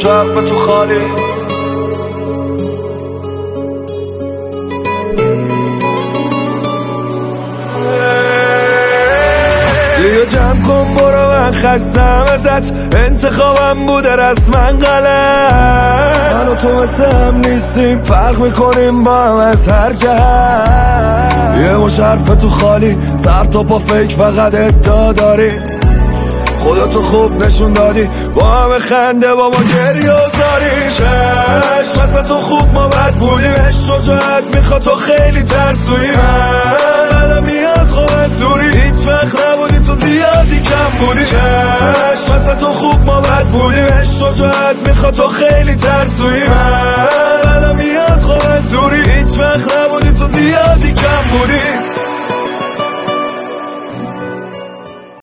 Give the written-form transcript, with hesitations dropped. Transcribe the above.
خوش حرف تو خالی. دیگه جمع کن برو، من خستم ازت، انتخابم بوده رسما غلط. من و تو مثل هم نیستیم، فرق میکنیم با هم از هر جهت. یه مش حرف تو خالی، سر تا پا فکر فقط ادعا داری. خودتو خوب نشون دادی، با همه خنده با ما گریه و زاری. چشم مثل تو خوب ما بد بودیم، عشق شجاعت میخواد، تو خیلی ترسویی. من قدمی از خوب از دوری، هیچ وقت نبودی تو زیادی کم بودی. چشم مثل تو خوب ما بد بودیم، عشق شجاعت میخواد، تو خیلی ترسویی. من